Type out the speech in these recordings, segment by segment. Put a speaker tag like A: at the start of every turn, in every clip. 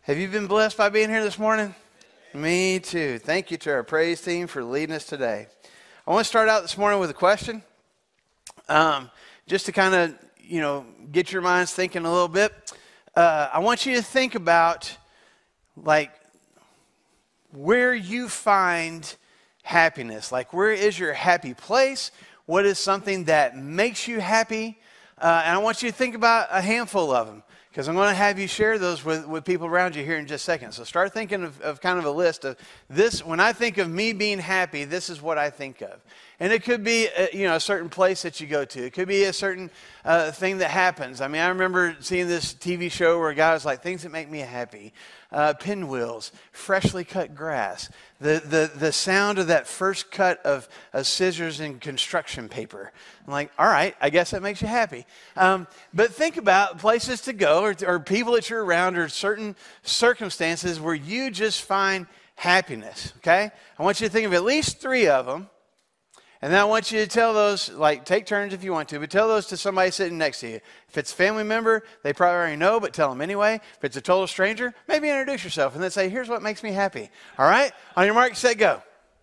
A: Have you been blessed by being here this morning? Me too. Thank you to our praise team for leading us today. I want to start out this morning with a question, just to kind of, get your minds thinking a little bit. I want you to think about, where you find happiness. Where is your happy place? What is something that makes you happy? And I want you to think about a handful of them, because I'm going to have you share those with people around you here in just a second. So start thinking of kind of a list of this. When I think of me being happy, this is what I think of. And it could be, a certain place that you go to. It could be a certain thing that happens. I mean, I remember seeing this TV show where a guy was like, things that make me happy. Pinwheels, freshly cut grass, the sound of that first cut of scissors and construction paper. I'm like, all right, I guess that makes you happy. But think about places to go or people that you're around or certain circumstances where you just find happiness, okay? I want you to think of at least 3 of them. And then I want you to tell those, take turns if you want to, but tell those to somebody sitting next to you. If it's a family member, they probably already know, but tell them anyway. If it's a total stranger, maybe introduce yourself and then say, here's what makes me happy. All right? On your mark, set, go.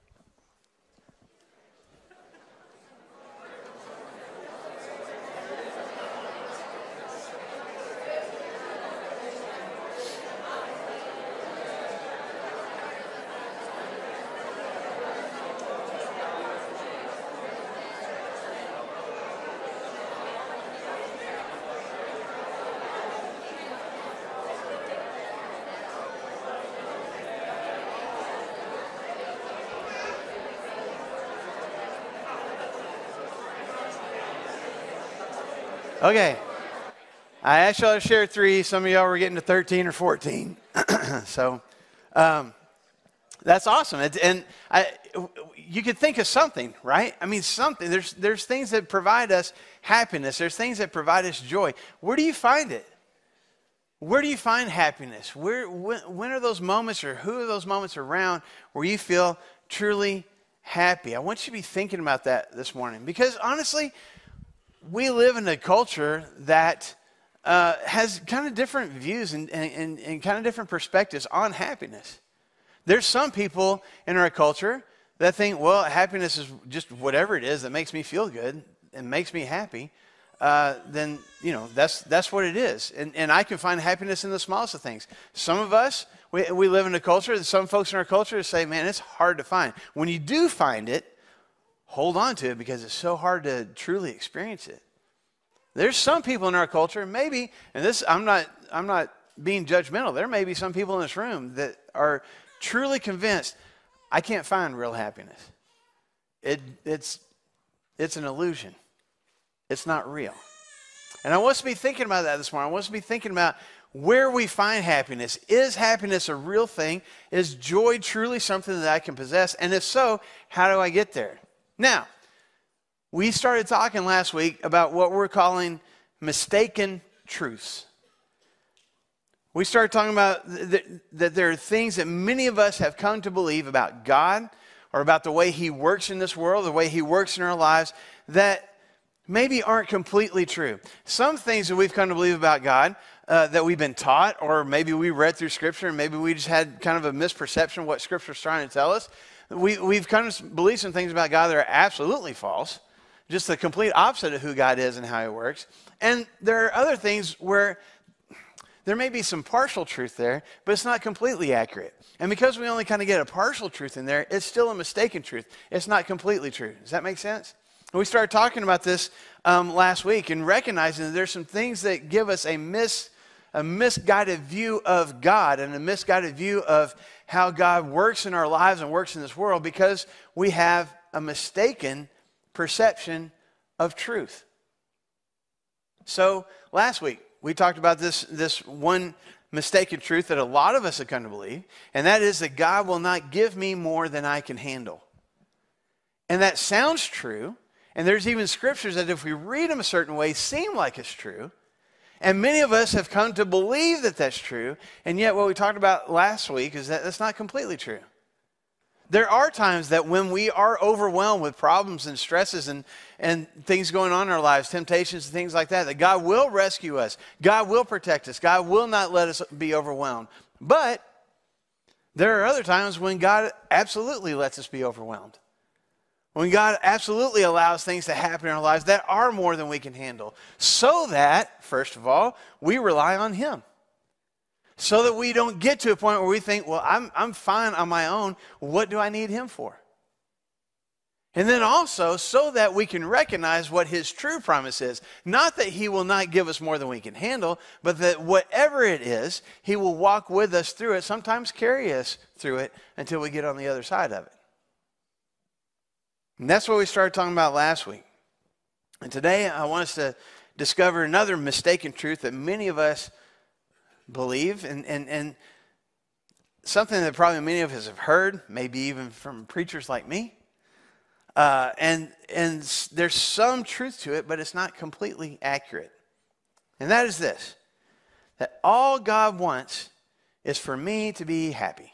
A: Okay, I asked y'all to share 3. Some of y'all were getting to 13 or 14. So that's awesome. You could think of something, right? I mean, something. There's things that provide us happiness. There's things that provide us joy. Where do you find it? Where do you find happiness? When are those moments, or who are those moments around where you feel truly happy? I want you to be thinking about that this morning, because honestly, we live in a culture that has kind of different views and kind of different perspectives on happiness. There's some people in our culture that think, well, happiness is just whatever it is that makes me feel good and makes me happy. Then, that's what it is. And I can find happiness in the smallest of things. Some of us, we live in a culture, some folks in our culture say, man, it's hard to find. When you do find it, hold on to it, because it's so hard to truly experience it. There's some people in our culture, maybe, and this, I'm not being judgmental. There may be some people in this room that are truly convinced, I can't find real happiness. It's an illusion. It's not real. And I want us to be thinking about that this morning. I want us to be thinking about where we find happiness. Is happiness a real thing? Is joy truly something that I can possess? And if so, how do I get there? Now, we started talking last week about what we're calling mistaken truths. We started talking about that there are things that many of us have come to believe about God, or about the way He works in this world, the way He works in our lives, that maybe aren't completely true. Some things that we've come to believe about God that we've been taught, or maybe we read through Scripture and maybe we just had kind of a misperception of what Scripture's trying to tell us. We've kind of believed some things about God that are absolutely false, just the complete opposite of who God is and how He works. And there are other things where there may be some partial truth there, but it's not completely accurate. And because we only kind of get a partial truth in there, it's still a mistaken truth. It's not completely true. Does that make sense? And we started talking about this last week and recognizing that there's some things that give us a misguided view of God and a misguided view of how God works in our lives and works in this world, because we have a mistaken perception of truth. So last week we talked about this one mistaken truth that a lot of us have come to believe, and that is that God will not give me more than I can handle. And that sounds true, and there's even scriptures that if we read them a certain way seem like it's true. And many of us have come to believe that that's true, and yet what we talked about last week is that that's not completely true. There are times that when we are overwhelmed with problems and stresses and things going on in our lives, temptations and things like that, that God will rescue us. God will protect us. God will not let us be overwhelmed. But there are other times when God absolutely lets us be overwhelmed. When God absolutely allows things to happen in our lives that are more than we can handle. So that, first of all, we rely on Him. So that we don't get to a point where we think, well, I'm fine on my own. What do I need Him for? And then also, so that we can recognize what His true promise is. Not that He will not give us more than we can handle, but that whatever it is, He will walk with us through it, sometimes carry us through it until we get on the other side of it. And that's what we started talking about last week. And today, I want us to discover another mistaken truth that many of us believe, and something that probably many of us have heard, maybe even from preachers like me. And there's some truth to it, but it's not completely accurate. And that is this, that all God wants is for me to be happy.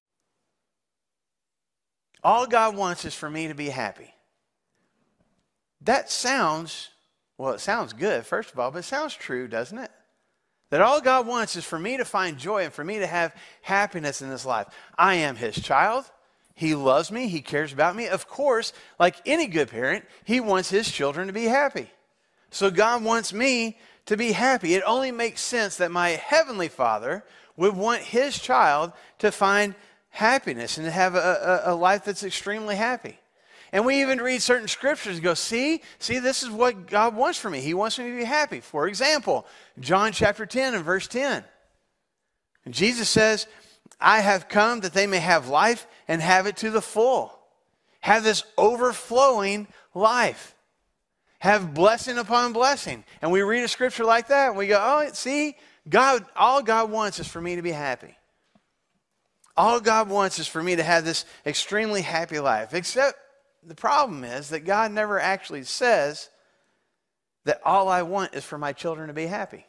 A: All God wants is for me to be happy. That sounds, well, it sounds good, first of all, but it sounds true, doesn't it? That all God wants is for me to find joy and for me to have happiness in this life. I am His child. He loves me. He cares about me. Of course, like any good parent, He wants His children to be happy. So God wants me to be happy. It only makes sense that my Heavenly Father would want His child to find happiness and to have a life that's extremely happy. And we even read certain scriptures and go, see, this is what God wants for me. He wants me to be happy. For example, John chapter 10 and verse 10. And Jesus says, I have come that they may have life and have it to the full. Have this overflowing life. Have blessing upon blessing. And we read a scripture like that and we go, oh, see, God, all God wants is for me to be happy. All God wants is for me to have this extremely happy life. Except the problem is that God never actually says that all I want is for my children to be happy.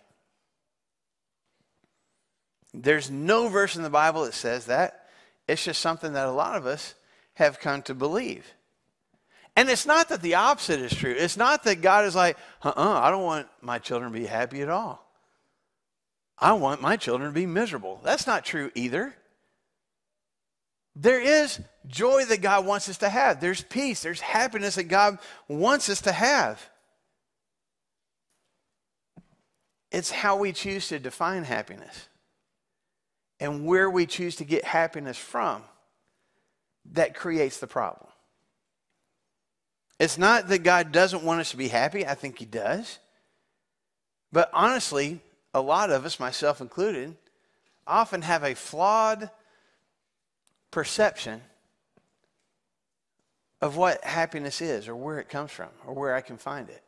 A: There's no verse in the Bible that says that. It's just something that a lot of us have come to believe. And it's not that the opposite is true. It's not that God is like, I don't want my children to be happy at all. I want my children to be miserable. That's not true either. There is joy that God wants us to have. There's peace. There's happiness that God wants us to have. It's how we choose to define happiness and where we choose to get happiness from that creates the problem. It's not that God doesn't want us to be happy. I think He does. But honestly, a lot of us, myself included, often have a flawed perception of what happiness is or where it comes from or where I can find it.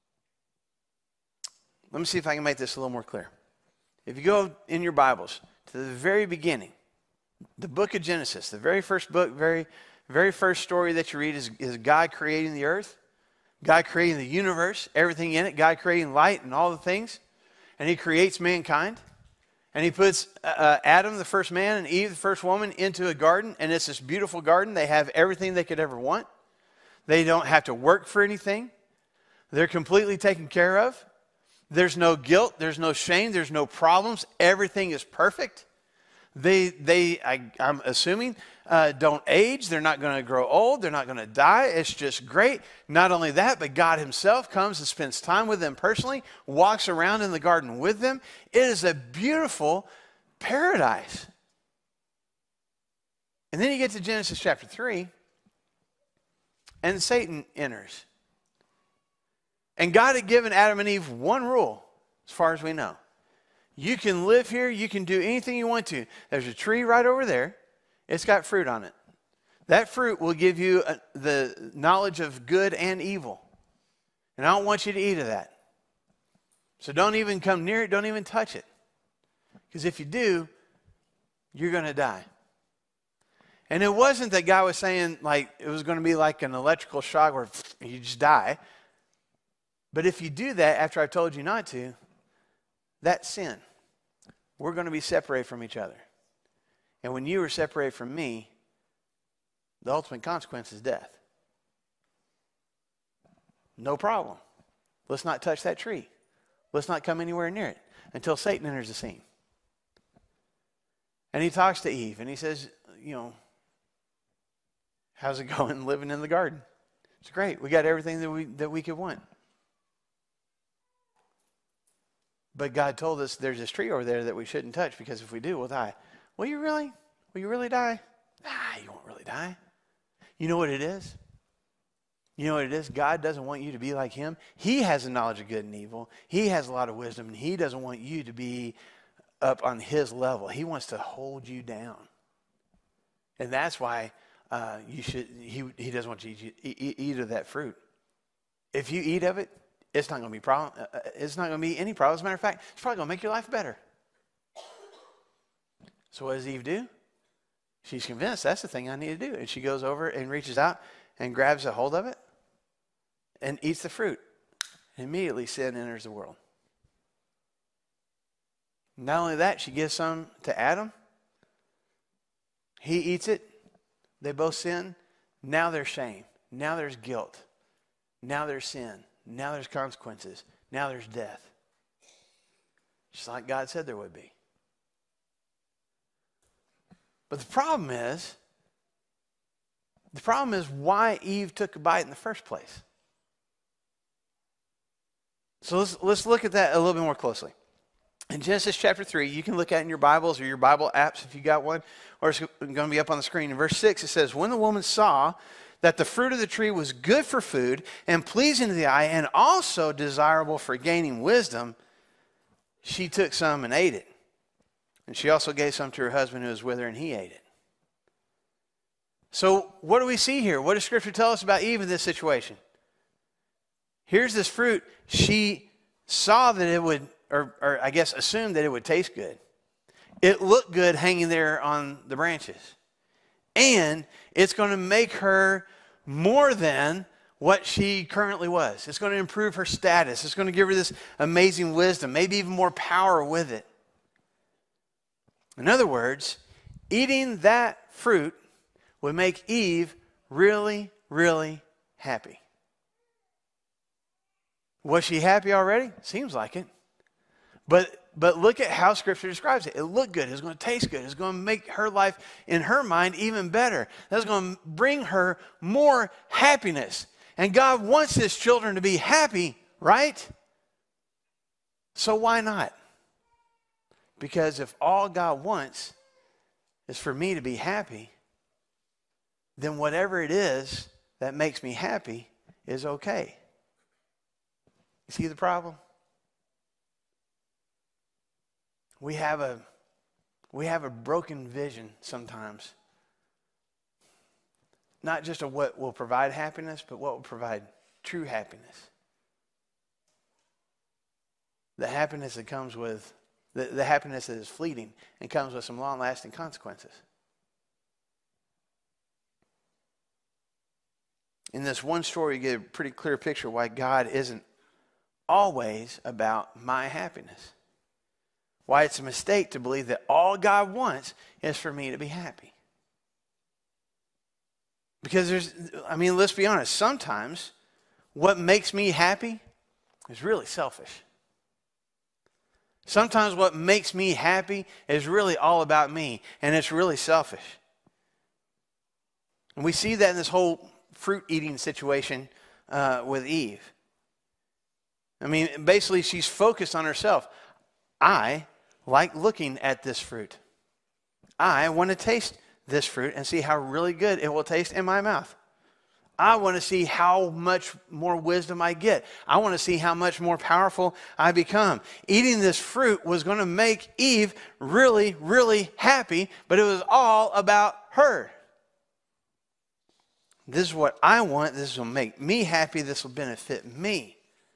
A: Let me see if I can make this a little more clear. If you go in your Bibles to the very beginning, the book of Genesis, the very first book, very first story that you read is God creating the earth, God creating the universe, everything in it, God creating light and all the things, and He creates mankind. And He puts Adam, the first man, and Eve, the first woman, into a garden. And it's this beautiful garden. They have everything they could ever want. They don't have to work for anything. They're completely taken care of. There's no guilt. There's no shame. There's no problems. Everything is perfect. I'm assuming, don't age. They're not going to grow old. They're not going to die. It's just great. Not only that, but God Himself comes and spends time with them personally, walks around in the garden with them. It is a beautiful paradise. And then you get to Genesis chapter 3, and Satan enters. And God had given Adam and Eve one rule, as far as we know. You can live here. You can do anything you want to. There's a tree right over there. It's got fruit on it. That fruit will give you the knowledge of good and evil. And I don't want you to eat of that. So don't even come near it. Don't even touch it. Because if you do, you're going to die. And it wasn't that God was saying like it was going to be like an electrical shock where you just die. But if you do that after I've told you not to, that's sin. We're going to be separated from each other. And when you are separated from me, The ultimate consequence is death. No problem. Let's not touch that tree. Let's not come anywhere near it until Satan enters the scene. And he talks to Eve, and he says, how's it going living in the garden? It's great. We got everything that we could want. But God told us there's this tree over there that we shouldn't touch because if we do, we'll die. Will you really? Will you really die? Nah, you won't really die. You know what it is? You know what it is? God doesn't want you to be like him. He has a knowledge of good and evil. He has a lot of wisdom, and he doesn't want you to be up on his level. He wants to hold you down. And that's why he doesn't want you to eat of that fruit. If you eat of it, it's not going to be it's not going to be any problem. As a matter of fact, it's probably going to make your life better. So what does Eve do? She's convinced that's the thing I need to do. And she goes over and reaches out and grabs a hold of it and eats the fruit. And immediately sin enters the world. Not only that, she gives some to Adam. He eats it. They both sin. Now there's shame. Now there's guilt. Now there's sin. Now there's consequences. Now there's death. Just like God said there would be. But the problem is why Eve took a bite in the first place. So let's look at that a little bit more closely. In Genesis chapter 3, you can look at it in your Bibles or your Bible apps if you got one, or it's going to be up on the screen. In verse 6, it says, when the woman saw that the fruit of the tree was good for food and pleasing to the eye and also desirable for gaining wisdom, she took some and ate it. And she also gave some to her husband who was with her, and he ate it. So what do we see here? What does Scripture tell us about Eve in this situation? Here's this fruit. She saw that it would, or I guess assumed that it would taste good. It looked good hanging there on the branches. And it's going to make her more than what she currently was. It's going to improve her status. It's going to give her this amazing wisdom, maybe even more power with it. In other words, eating that fruit would make Eve really, really happy. Was she happy already? Seems like it. But look at how Scripture describes it. It looked good. It's going to taste good. It's going to make her life, in her mind, even better. That's going to bring her more happiness. And God wants his children to be happy, right? So why not? Because if all God wants is for me to be happy, then whatever it is that makes me happy is okay. You see the problem? We have a broken vision sometimes. Not just of what will provide happiness, but what will provide true happiness. The happiness that comes with, the happiness that is fleeting and comes with some long-lasting consequences. In this one story, you get a pretty clear picture why God isn't always about my happiness. Why it's a mistake to believe that all God wants is for me to be happy. Because let's be honest, sometimes what makes me happy is really selfish. Sometimes what makes me happy is really all about me, and it's really selfish. And we see that in this whole fruit eating situation with Eve. Basically she's focused on herself. I like looking at this fruit. I want to taste this fruit and see how really good it will taste in my mouth. I want to see how much more wisdom I get. I want to see how much more powerful I become. Eating this fruit was going to make Eve really, really happy, but it was all about her. This is what I want. This will make me happy. This will benefit me.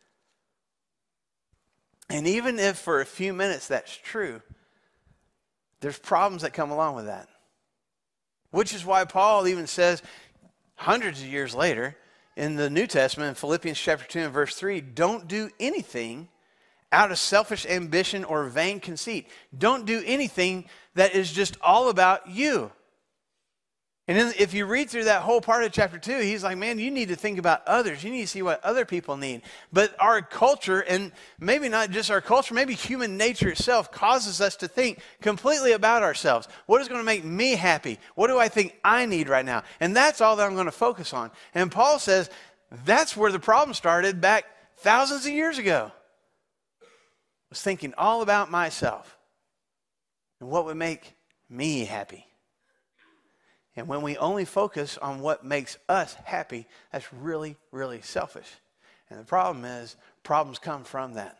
A: And even if for a few minutes that's true, there's problems that come along with that. Which is why Paul even says, hundreds of years later, in the New Testament, in Philippians chapter 2 and verse 3, don't do anything out of selfish ambition or vain conceit. Don't do anything that is just all about you. And then if you read through that whole part of chapter 2, he's like, man, you need to think about others. You need to see what other people need. But our culture, and maybe not just our culture, maybe human nature itself causes us to think completely about ourselves. What is going to make me happy? What do I think I need right now? And that's all that I'm going to focus on. And Paul says that's where the problem started back thousands of years ago. I was thinking all about myself and what would make me happy. And when we only focus on what makes us happy, that's really, really selfish. And the problem is, problems come from that.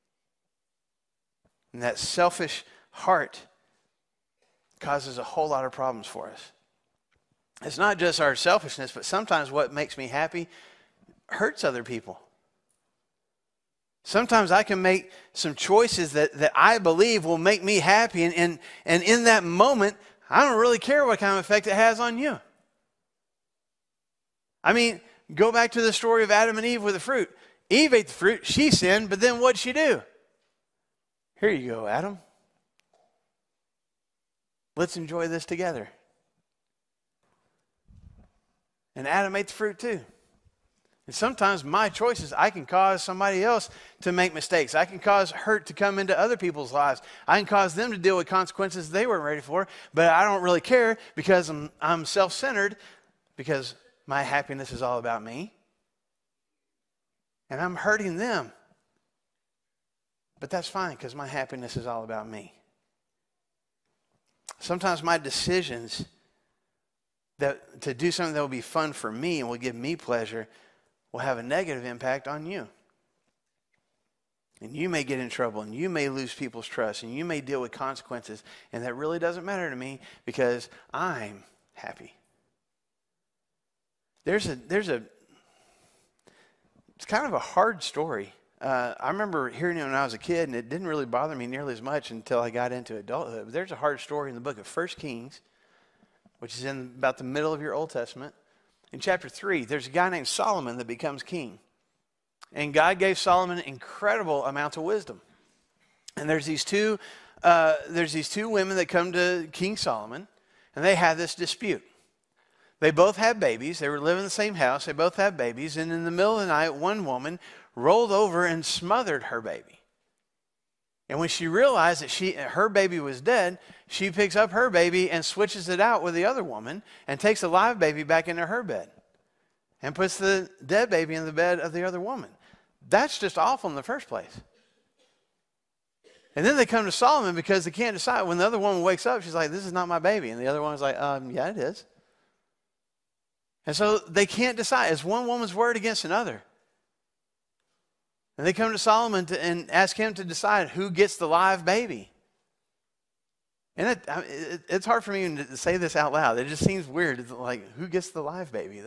A: And that selfish heart causes a whole lot of problems for us. It's not just our selfishness, but sometimes what makes me happy hurts other people. Sometimes I can make some choices that I believe will make me happy, and in that moment, I don't really care what kind of effect it has on you. I mean, go back to the story of Adam and Eve with the fruit. Eve ate the fruit, she sinned, but then what'd she do? Here you go, Adam. Let's enjoy this together. And Adam ate the fruit too. And sometimes my choices, I can cause somebody else to make mistakes. I can cause hurt to come into other people's lives. I can cause them to deal with consequences they weren't ready for, but I don't really care because I'm self-centered, because my happiness is all about me. And I'm hurting them. But that's fine because my happiness is all about me. Sometimes my decisions to do something that will be fun for me and will give me pleasure will have a negative impact on you. And you may get in trouble, and you may lose people's trust, and you may deal with consequences, and that really doesn't matter to me because I'm happy. It's kind of a hard story. I remember hearing it when I was a kid, and it didn't really bother me nearly as much until I got into adulthood. But there's a hard story in the book of 1 Kings, which is in about the middle of your Old Testament. In chapter 3, there's a guy named Solomon that becomes king. And God gave Solomon incredible amounts of wisdom. And there's these two women that come to King Solomon, and they have this dispute. They both had babies. They were living in the same house. They both had babies. And in the middle of the night, one woman rolled over and smothered her baby. And when she realized that her baby was dead, she picks up her baby and switches it out with the other woman and takes the live baby back into her bed and puts the dead baby in the bed of the other woman. That's just awful in the first place. And then they come to Solomon because they can't decide. When the other woman wakes up, she's like, this is not my baby. And the other one's like, yeah, it is. And so they can't decide. It's one woman's word against another. And they come to Solomon and ask him to decide who gets the live baby. And it's hard for me to say this out loud. It just seems weird. It's like, who gets the live baby?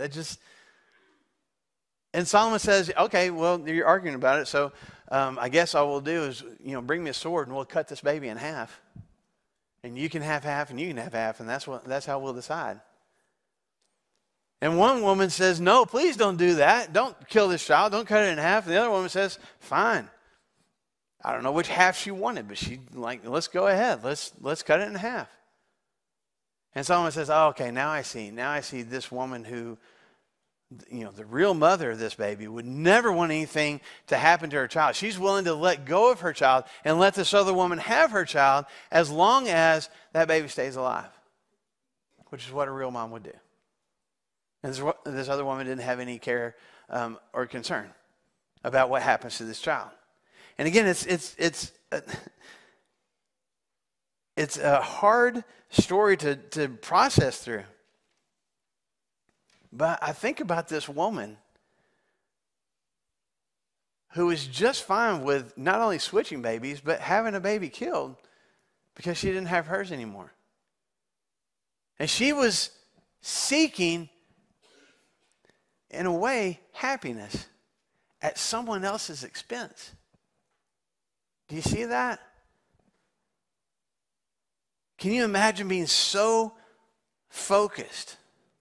A: And Solomon says, okay, well, you're arguing about it, so I guess all we'll do is, bring me a sword and we'll cut this baby in half. And you can have half and you can have half, and that's how we'll decide. And one woman says, no, please don't do that. Don't kill this child. Don't cut it in half. And the other woman says, fine. I don't know which half she wanted, but let's go ahead. Let's cut it in half. And Solomon says, oh, okay, now I see. Now I see this woman who, the real mother of this baby would never want anything to happen to her child. She's willing to let go of her child and let this other woman have her child as long as that baby stays alive, which is what a real mom would do. And this other woman didn't have any care or concern about what happens to this child. And again, it's a hard story to process through. But I think about this woman who was just fine with not only switching babies, but having a baby killed because she didn't have hers anymore. And she was seeking, in a way, happiness at someone else's expense. Do you see that? Can you imagine being so focused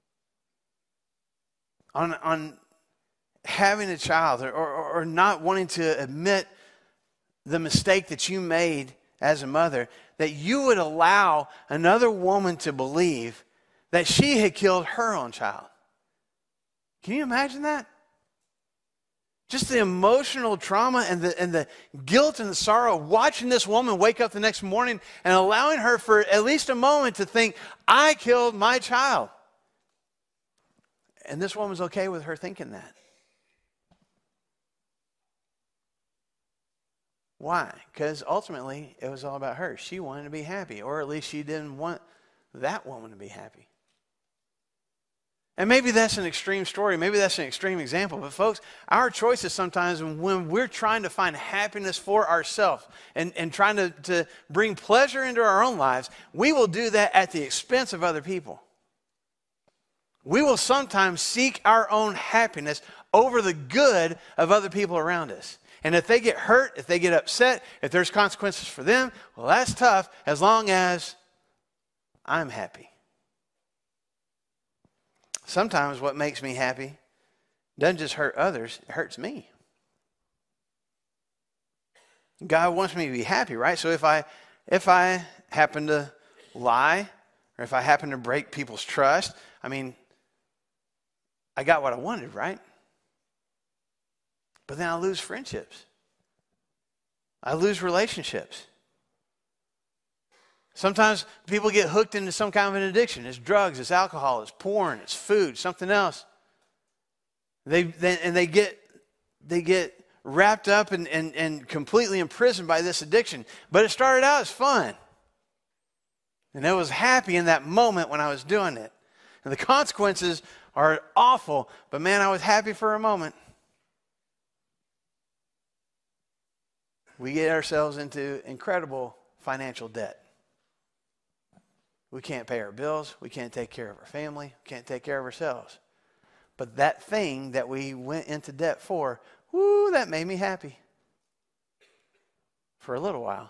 A: on having a child or not wanting to admit the mistake that you made as a mother, that you would allow another woman to believe that she had killed her own child. Can you imagine that? Just the emotional trauma and the guilt and the sorrow of watching this woman wake up the next morning and allowing her for at least a moment to think, I killed my child. And this woman's okay with her thinking that. Why? Because ultimately it was all about her. She wanted to be happy, or at least she didn't want that woman to be happy. And maybe that's an extreme story. Maybe that's an extreme example. But folks, our choices sometimes when we're trying to find happiness for ourselves and trying to bring pleasure into our own lives, we will do that at the expense of other people. We will sometimes seek our own happiness over the good of other people around us. And if they get hurt, if they get upset, if there's consequences for them, well, that's tough as long as I'm happy. Sometimes what makes me happy doesn't just hurt others, it hurts me. God wants me to be happy, right? So if I happen to lie, or if I happen to break people's trust, I mean, I got what I wanted, right? But then I lose friendships. I lose relationships. Sometimes people get hooked into some kind of an addiction. It's drugs, it's alcohol, it's porn, it's food, something else. They get wrapped up and completely imprisoned by this addiction. But it started out as fun. And I was happy in that moment when I was doing it. And the consequences are awful, but man, I was happy for a moment. We get ourselves into incredible financial debt. We can't pay our bills. We can't take care of our family. We can't take care of ourselves. But that thing that we went into debt for, whoo, that made me happy. For a little while.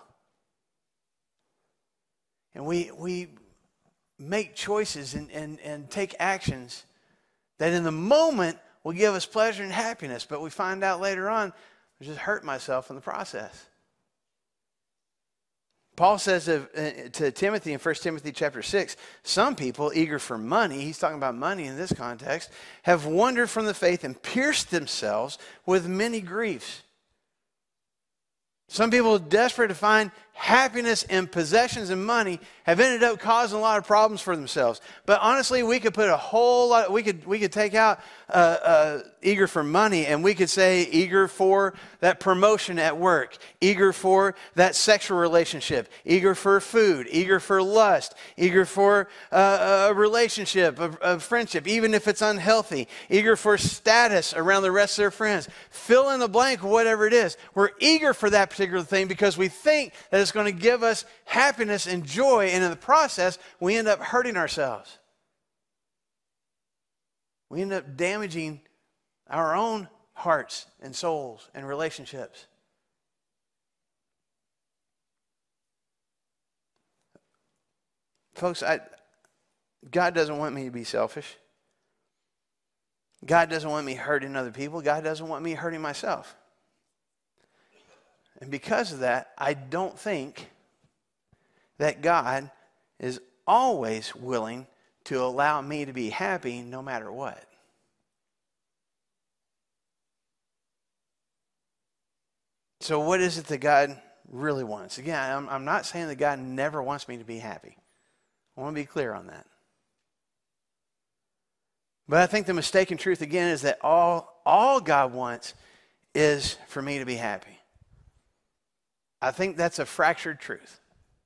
A: And we make choices and take actions that in the moment will give us pleasure and happiness. But we find out later on, I just hurt myself in the process. Paul says to Timothy in 1 Timothy chapter 6, some people eager for money, he's talking about money in this context, have wandered from the faith and pierced themselves with many griefs. Some people desperate to find happiness in possessions and money have ended up causing a lot of problems for themselves. But honestly, we could put a whole lot, we could take out eager for money, and we could say eager for that promotion at work, eager for that sexual relationship, eager for food, eager for lust, eager for a relationship, a friendship, even if it's unhealthy, eager for status around the rest of their friends. Fill in the blank, whatever it is. We're eager for that particular thing because we think that it's going to give us happiness and joy, and in the process, we end up hurting ourselves. We end up damaging our own hearts and souls and relationships. Folks, God doesn't want me to be selfish. God doesn't want me hurting other people. God doesn't want me hurting myself. And because of that, I don't think that God is always willing to allow me to be happy no matter what. So what is it that God really wants? Again, I'm not saying that God never wants me to be happy. I want to be clear on that. But I think the mistaken truth, again, is that all God wants is for me to be happy. I think that's a fractured truth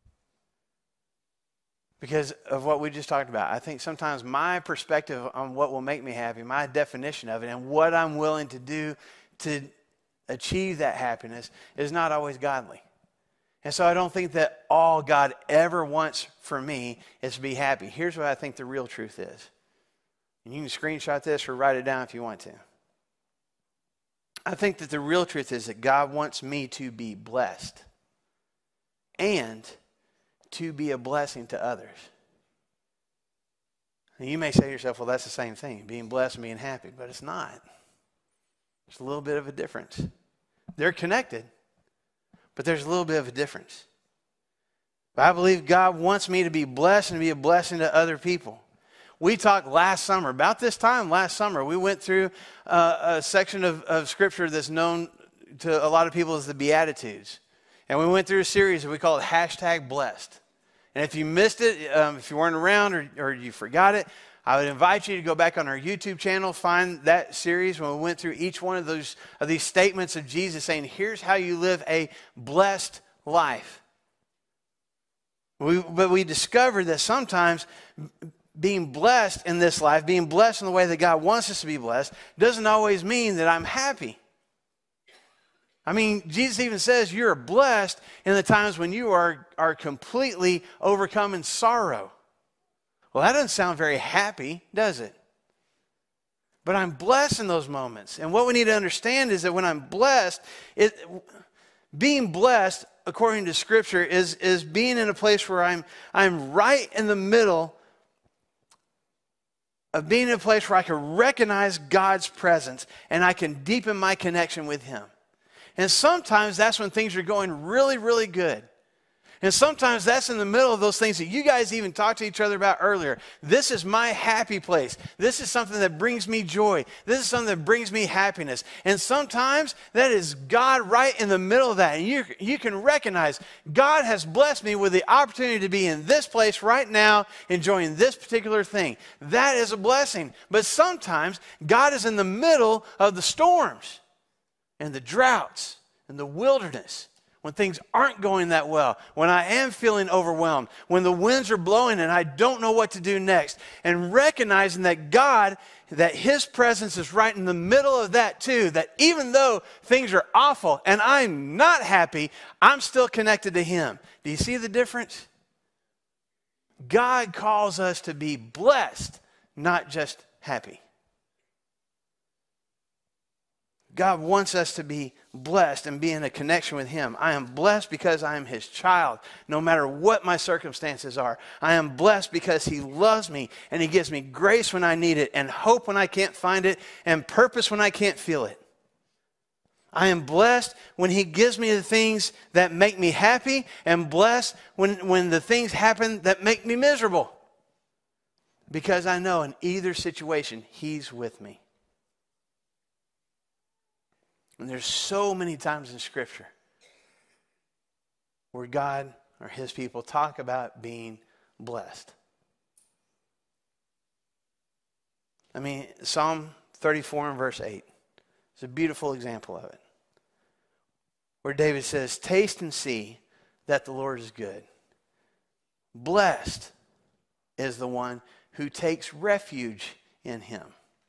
A: because of what we just talked about. I think sometimes my perspective on what will make me happy, my definition of it, and what I'm willing to do to achieve that happiness is not always godly. And so I don't think that all God ever wants for me is to be happy. Here's what I think the real truth is. And you can screenshot this or write it down if you want to. I think that the real truth is that God wants me to be blessed and to be a blessing to others. And you may say to yourself, well, that's the same thing, being blessed and being happy, but it's not. There's a little bit of a difference. They're connected, but there's a little bit of a difference. But I believe God wants me to be blessed and to be a blessing to other people. We talked last summer, about this time last summer, we went through a section of Scripture that's known to a lot of people as the Beatitudes. And we went through a series that we call it #blessed. And if you missed it, if you weren't around or you forgot it, I would invite you to go back on our YouTube channel, find that series when we went through each one of these statements of Jesus saying, here's how you live a blessed life. But we discovered that sometimes being blessed in this life, being blessed in the way that God wants us to be blessed, doesn't always mean that I'm happy. I mean, Jesus even says you're blessed in the times when you are completely overcome in sorrow. Well, that doesn't sound very happy, does it? But I'm blessed in those moments. And what we need to understand is that when I'm blessed, being blessed, according to Scripture, is being in a place where I'm right in the middle of being in a place where I can recognize God's presence and I can deepen my connection with Him. And sometimes that's when things are going really, really good. And sometimes that's in the middle of those things that you guys even talked to each other about earlier. This is my happy place. This is something that brings me joy. This is something that brings me happiness. And sometimes that is God right in the middle of that. And you can recognize God has blessed me with the opportunity to be in this place right now, enjoying this particular thing. That is a blessing. But sometimes God is in the middle of the storms and the droughts and the wilderness. When things aren't going that well, when I am feeling overwhelmed, when the winds are blowing and I don't know what to do next, and recognizing that that His presence is right in the middle of that too, that even though things are awful and I'm not happy, I'm still connected to Him. Do you see the difference? God calls us to be blessed, not just happy. God wants us to be blessed and be in a connection with Him. I am blessed because I am His child, no matter what my circumstances are. I am blessed because He loves me and He gives me grace when I need it, and hope when I can't find it, and purpose when I can't feel it. I am blessed when He gives me the things that make me happy, and blessed when the things happen that make me miserable. Because I know in either situation, He's with me. And there's so many times in Scripture where God or His people talk about being blessed. I mean, Psalm 34 and verse 8 is a beautiful example of it. Where David says, taste and see that the Lord is good. Blessed is the one who takes refuge in Him.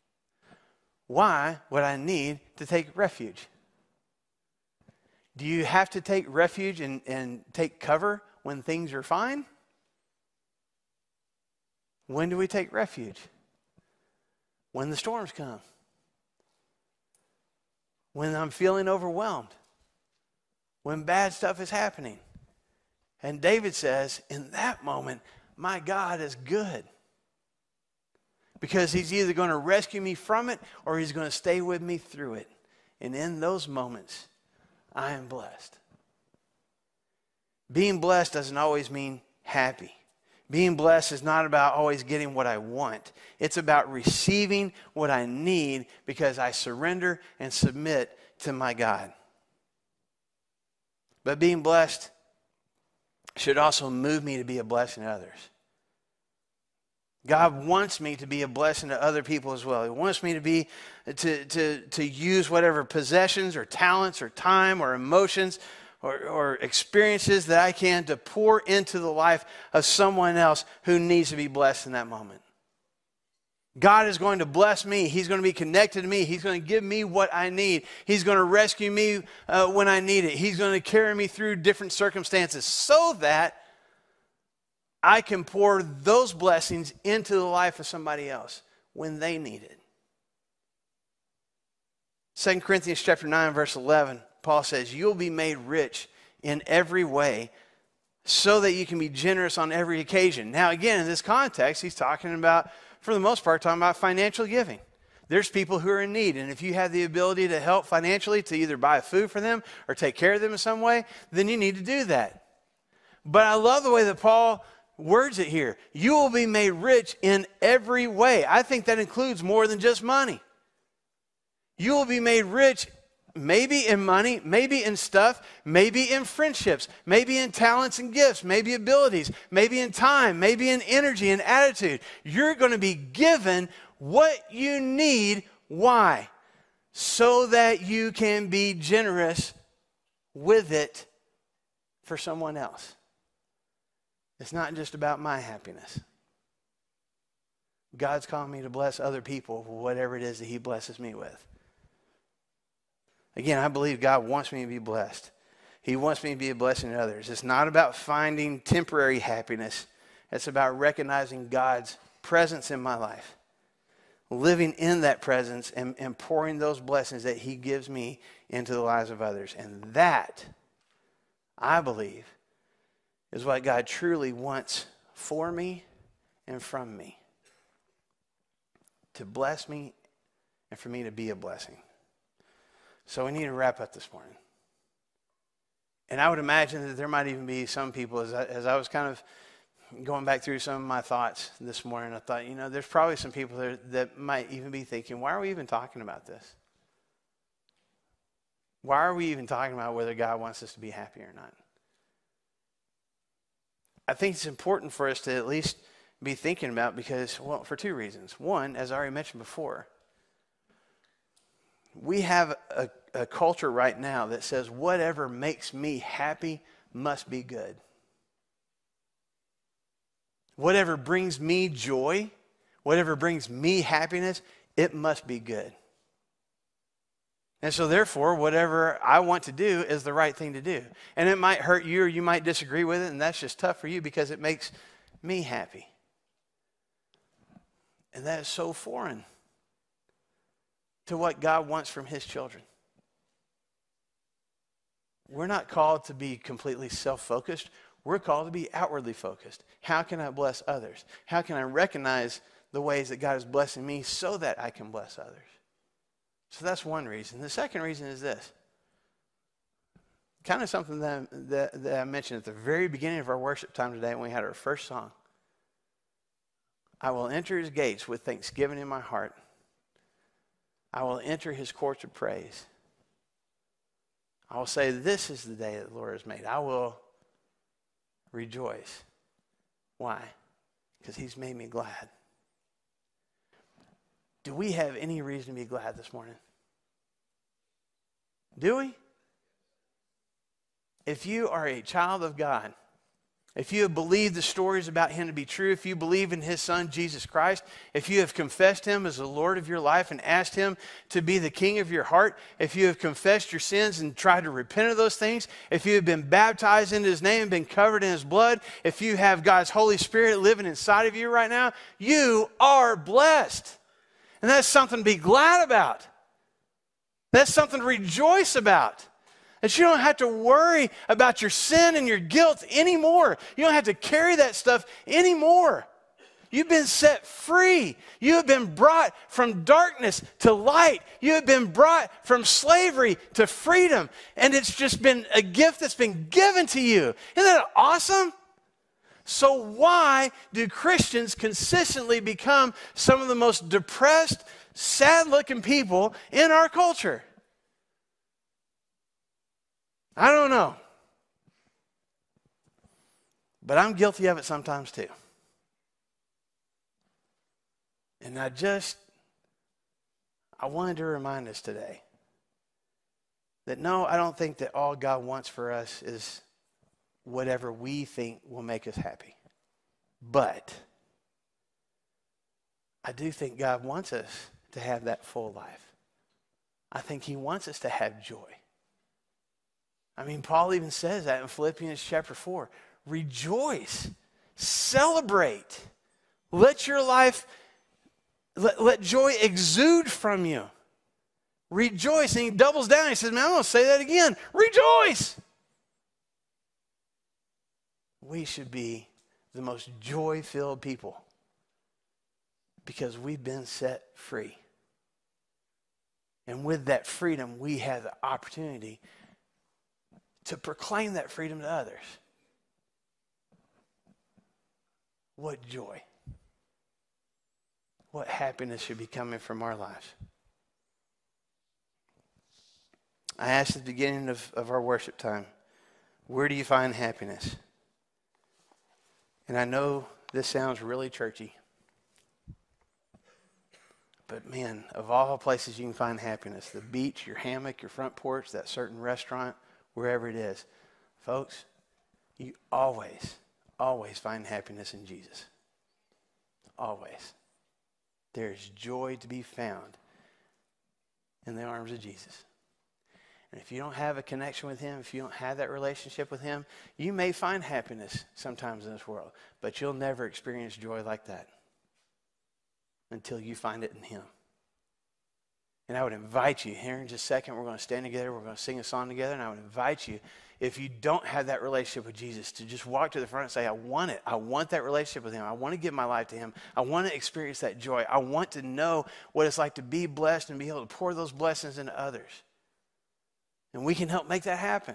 A: Why would I need to take refuge? Do you have to take refuge and take cover when things are fine? When do we take refuge? When the storms come. When I'm feeling overwhelmed. When bad stuff is happening. And David says, in that moment, my God is good. Because He's either going to rescue me from it or He's going to stay with me through it. And in those moments, I am blessed. Being blessed doesn't always mean happy. Being blessed is not about always getting what I want. It's about receiving what I need because I surrender and submit to my God. But being blessed should also move me to be a blessing to others. God wants me to be a blessing to other people as well. He wants me to use whatever possessions or talents or time or emotions or experiences that I can to pour into the life of someone else who needs to be blessed in that moment. God is going to bless me. He's going to be connected to me. He's going to give me what I need. He's going to rescue me when I need it. He's going to carry me through different circumstances so that I can pour those blessings into the life of somebody else when they need it. 2 Corinthians chapter 9, verse 11, Paul says, you'll be made rich in every way so that you can be generous on every occasion. Now, again, in this context, he's talking about, for the most part, talking about financial giving. There's people who are in need, and if you have the ability to help financially to either buy food for them or take care of them in some way, then you need to do that. But I love the way that Paul words it here. You will be made rich in every way. I think that includes more than just money. You will be made rich maybe in money, maybe in stuff, maybe in friendships, maybe in talents and gifts, maybe abilities, maybe in time, maybe in energy and attitude. You're going to be given what you need. Why? So that you can be generous with it for someone else. It's not just about my happiness. God's calling me to bless other people with whatever it is that he blesses me with. Again, I believe God wants me to be blessed. He wants me to be a blessing to others. It's not about finding temporary happiness. It's about recognizing God's presence in my life, living in that presence and pouring those blessings that he gives me into the lives of others. And that, I believe, is what God truly wants for me and from me. To bless me and for me to be a blessing. So we need to wrap up this morning. And I would imagine that there might even be some people, as I was kind of going back through some of my thoughts this morning, I thought, there's probably some people that might even be thinking, why are we even talking about this? Why are we even talking about whether God wants us to be happy or not? I think it's important for us to at least be thinking about because, well, for two reasons. One, as I already mentioned before, we have a culture right now that says whatever makes me happy must be good. Whatever brings me joy, whatever brings me happiness, it must be good. And so therefore, whatever I want to do is the right thing to do. And it might hurt you or you might disagree with it, and that's just tough for you because it makes me happy. And that is so foreign to what God wants from his children. We're not called to be completely self-focused. We're called to be outwardly focused. How can I bless others? How can I recognize the ways that God is blessing me so that I can bless others? So that's one reason. The second reason is this. Kind of something that I mentioned at the very beginning of our worship time today when we had our first song. I will enter his gates with thanksgiving in my heart. I will enter his courts with praise. I will say, this is the day that the Lord has made. I will rejoice. Why? Because he's made me glad. Do we have any reason to be glad this morning? Do we? If you are a child of God, if you have believed the stories about him to be true, if you believe in his son, Jesus Christ, if you have confessed him as the Lord of your life and asked him to be the king of your heart, if you have confessed your sins and tried to repent of those things, if you have been baptized into his name and been covered in his blood, if you have God's Holy Spirit living inside of you right now, you are blessed. And that's something to be glad about. That's something to rejoice about. That you don't have to worry about your sin and your guilt anymore. You don't have to carry that stuff anymore. You've been set free. You have been brought from darkness to light. You have been brought from slavery to freedom. And it's just been a gift that's been given to you. Isn't that awesome? So why do Christians consistently become some of the most depressed, sad-looking people in our culture? I don't know. But I'm guilty of it sometimes too. And I wanted to remind us today that no, I don't think that all God wants for us is whatever we think will make us happy. But I do think God wants us to have that full life. I think he wants us to have joy. I mean, Paul even says that in Philippians chapter 4. Rejoice. Celebrate. Let your life, let joy exude from you. Rejoice. And he doubles down. He says, man, I'm going to say that again. Rejoice. We should be the most joy-filled people because we've been set free. And with that freedom, we have the opportunity to proclaim that freedom to others. what joy, what happiness should be coming from our lives. I asked at the beginning of our worship time, where do you find happiness? And I know this sounds really churchy, but man, of all places you can find happiness, the beach, your hammock, your front porch, that certain restaurant, wherever it is, folks, you always find happiness in Jesus. Always. There's joy to be found in the arms of Jesus. And if you don't have a connection with him, if you don't have that relationship with him, you may find happiness sometimes in this world, but you'll never experience joy like that until you find it in him. And I would invite you, here in just a second, we're going to stand together, we're going to sing a song together, and I would invite you, if you don't have that relationship with Jesus, to just walk to the front and say, I want it. I want that relationship with him. I want to give my life to him. I want to experience that joy. I want to know what it's like to be blessed and be able to pour those blessings into others. And we can help make that happen.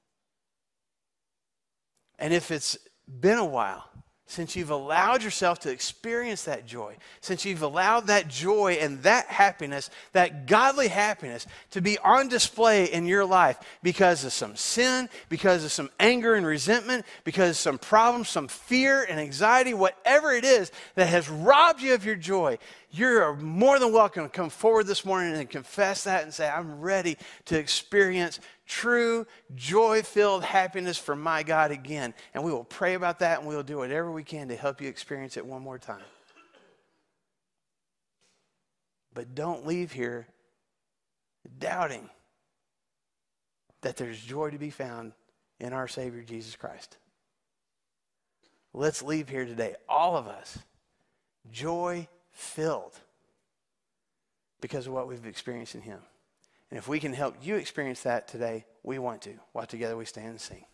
A: And if it's been a while since you've allowed yourself to experience that joy, since you've allowed that joy and that happiness, that godly happiness, to be on display in your life because of some sin, because of some anger and resentment, because of some problems, some fear and anxiety, whatever it is that has robbed you of your joy, you're more than welcome to come forward this morning and confess that and say, I'm ready to experience true, joy-filled happiness from my God again. And we will pray about that, and we will do whatever we can to help you experience it one more time. But don't leave here doubting that there's joy to be found in our Savior, Jesus Christ. Let's leave here today, all of us, joy-filled because of what we've experienced in him. And if we can help you experience that today, we want to. While together we stand and sing.